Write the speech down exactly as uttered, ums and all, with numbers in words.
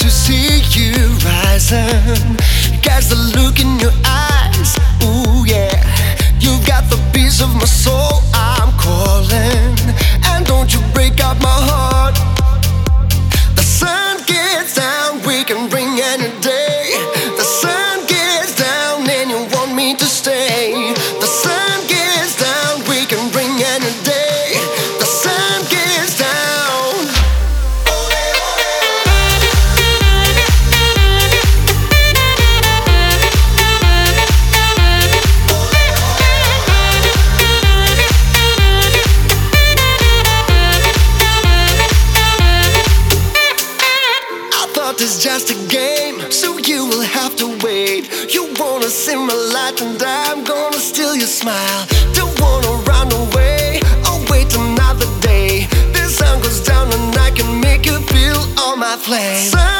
to see you rising. Catch the look in your eyes, ooh yeah. You've got the piece of my soul I'm calling. And don't you break up my heart. The sun gets down, we can bring any day. The sun gets down and you want me to stay. The sun gets down, we can bring any day. The sun gets down. It's just a game, so you will have to wait. You wanna see my light and I'm gonna steal your smile. Don't wanna run away, I'll wait another day. The sun goes down and I can make you feel all my flame.